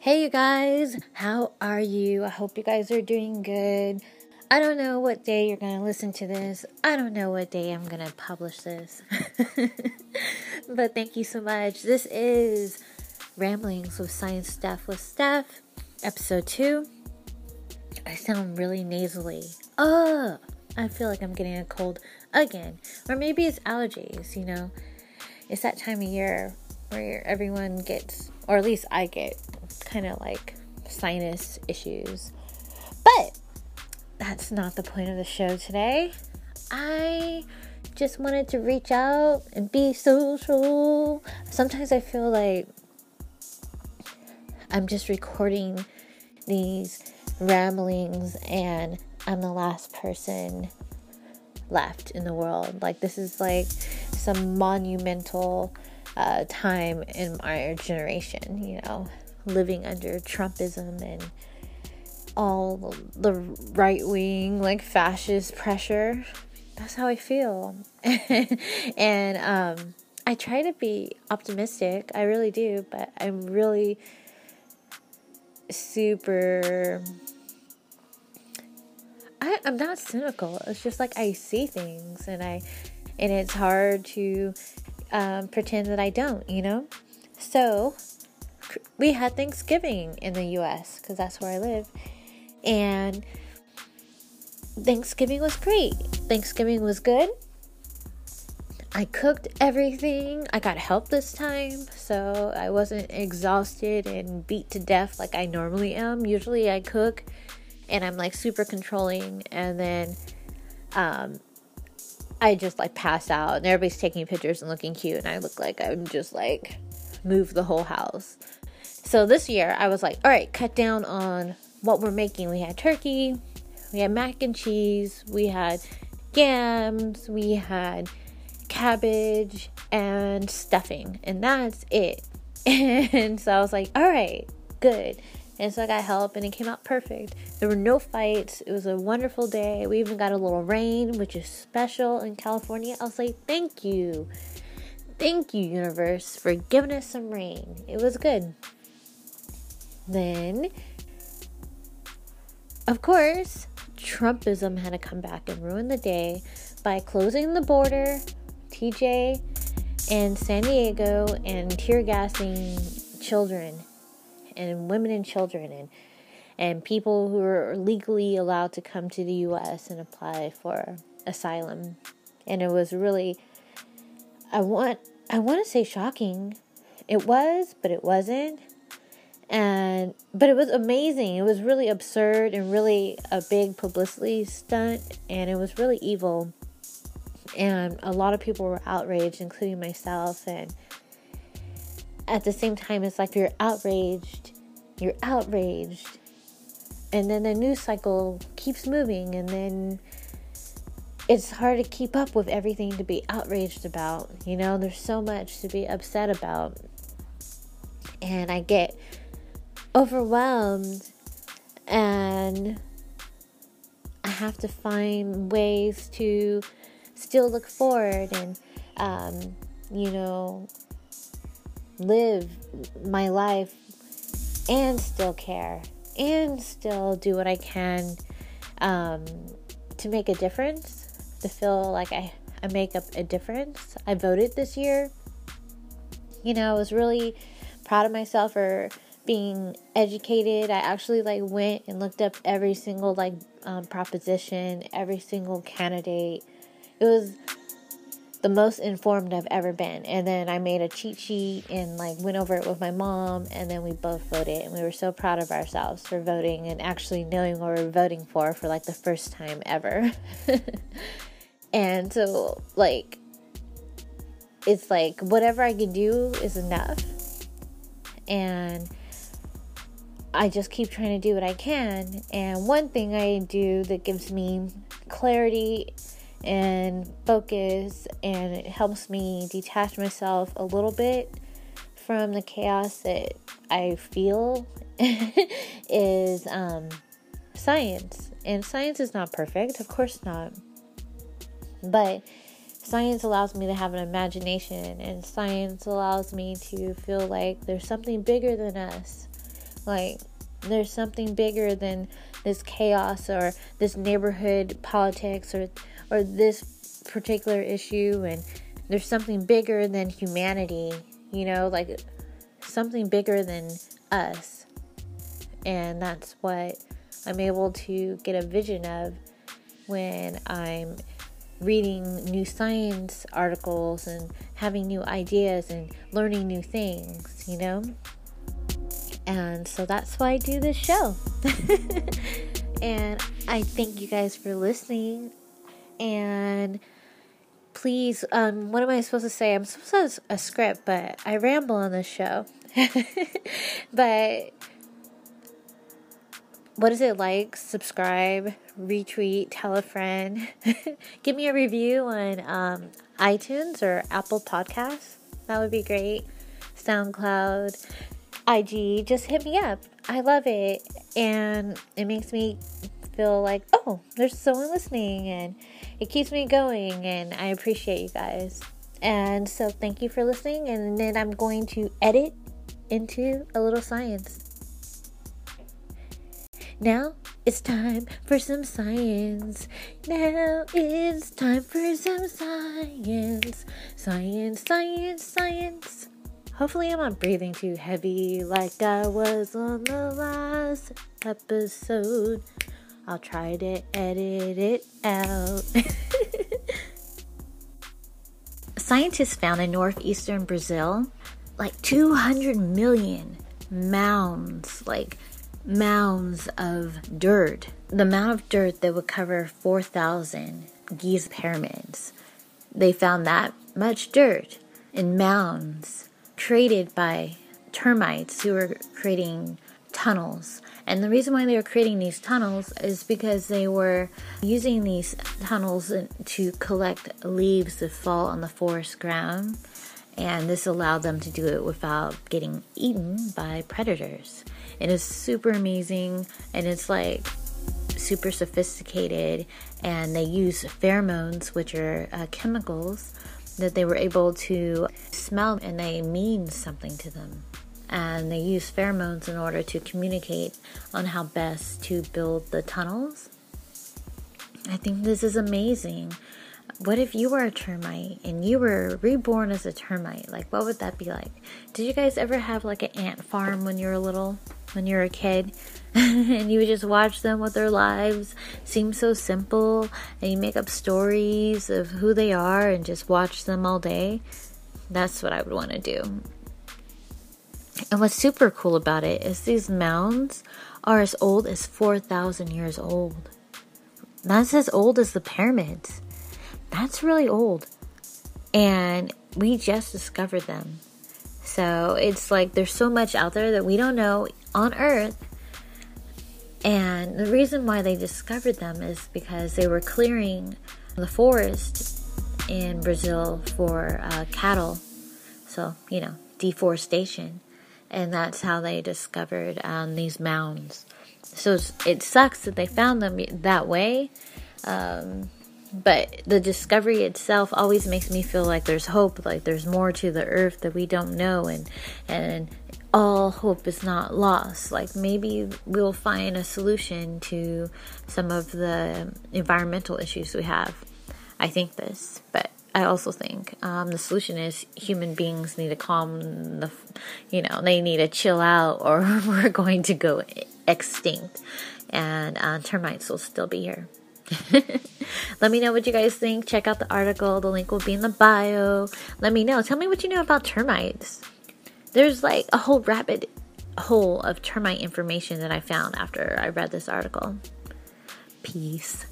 Hey you guys, how are you? I hope you guys are doing good. I don't know what day you're going to listen to this. I don't know what day I'm going to publish this. But thank you so much. This is Ramblings with Science Stuff with Steph, episode 2. I sound really nasally. I feel like I'm getting a cold again. Or maybe it's allergies, It's that time of year where everyone gets, or at least I get, kind of like sinus issues. But that's not the point of the show today. I just wanted to reach out and be social. Sometimes I feel like I'm just recording these ramblings and I'm the last person left in the world. Like, this is like some monumental time in our generation, living under Trumpism and all the right-wing, like, fascist pressure. That's how I feel. And I try to be optimistic. I really do, but I'm really super... I'm not cynical. It's just like I see things, and it's hard to pretend that I don't, So we had Thanksgiving in the U.S. because that's where I live, and Thanksgiving was great. Thanksgiving was good. I cooked everything. I got help this time, so I wasn't exhausted and beat to death like I normally am. Usually I cook and I'm like super controlling, and then I just like pass out and everybody's taking pictures and looking cute, and I look like I'm just like move the whole house. So this year I was like, all right, cut down on what we're making. We had turkey, we had mac and cheese, we had yams, we had cabbage and stuffing, and that's it. And so I was like, all right, good. And so I got help, and it came out perfect. There were no fights. It was a wonderful day. We even got a little rain, which is special in California. I was like, thank you. Thank you, universe, for giving us some rain. It was good. Then, of course, Trumpism had to come back and ruin the day by closing the border, TJ, and San Diego, and tear gassing children and women and children and people who are legally allowed to come to the U.S. and apply for asylum. And it was really, I want to say shocking. It was, but it wasn't. But it was amazing. It was really absurd and really a big publicity stunt, and it was really evil. And a lot of people were outraged, including myself, and at the same time, it's like you're outraged, and then the news cycle keeps moving, and then it's hard to keep up with everything to be outraged about, there's so much to be upset about, and I get overwhelmed, and I have to find ways to still look forward and, live my life and still care and still do what I can to make a difference, to feel like I make up a difference. I voted this year. I was really proud of myself for being educated. I actually went and looked up every single proposition, every single candidate. It was the most informed I've ever been. And then I made a cheat sheet and went over it with my mom, and then we both voted, and we were so proud of ourselves for voting and actually knowing what we were voting for the first time ever. And so it's whatever I can do is enough, and I just keep trying to do what I can. And one thing I do that gives me clarity and focus, and it helps me detach myself a little bit from the chaos that I feel is science. And science is not perfect, of course not, but science allows me to have an imagination, and science allows me to feel like there's something bigger than us. Like, there's something bigger than this chaos or this neighborhood politics or this particular issue, and there's something bigger than humanity, like something bigger than us. And that's what I'm able to get a vision of when I'm reading new science articles and having new ideas and learning new things, And so that's why I do this show. And I thank you guys for listening. And please, what am I supposed to say? I'm supposed to have a script, but I ramble on this show. But what is it like? Subscribe, retweet, tell a friend. Give me a review on iTunes or Apple Podcasts. That would be great. SoundCloud, IG, just hit me up. I love it. And it makes me feel like, oh, there's someone listening, and it keeps me going, and I appreciate you guys. And so thank you for listening, and then I'm going to edit into a little science. Now it's time for some science. Now it's time for some science. Science, science, science. Hopefully I'm not breathing too heavy like I was on the last episode. I'll try to edit it out. Scientists found in northeastern Brazil like 200 million mounds of dirt. The amount of dirt that would cover 4,000 Giza pyramids. They found that much dirt in mounds created by termites who were creating tunnels. And the reason why they were creating these tunnels is because they were using these tunnels to collect leaves that fall on the forest ground. And this allowed them to do it without getting eaten by predators. It is super amazing, and it's like super sophisticated, and they use pheromones, which are chemicals that they were able to smell, and they mean something to them. And they use pheromones in order to communicate on how best to build the tunnels. I think this is amazing. What if you were a termite and you were reborn as a termite? Like, what would that be like? Did you guys ever have like an ant farm when you were little? When you were a kid? And you would just watch them with their lives seem so simple, and you make up stories of who they are and just watch them all day? That's what I would want to do. And what's super cool about it is these mounds are as old as 4,000 years old. That's as old as the pyramids. That's really old. And we just discovered them. So it's like there's so much out there that we don't know on Earth. And the reason why they discovered them is because they were clearing the forest in Brazil for cattle. So, deforestation. And that's how they discovered these mounds. So it sucks that they found them that way. But the discovery itself always makes me feel like there's hope, like there's more to the earth that we don't know, and all hope is not lost. Like maybe we'll find a solution to some of the environmental issues we have. I think this, but I also think the solution is human beings need to calm they need to chill out, or we're going to go extinct, and termites will still be here. Let me know what you guys think. Check out the article. The link will be in the bio. Let me know. Tell me what you know about termites. There's like a whole rabbit hole of termite information that I found after I read this article. Peace.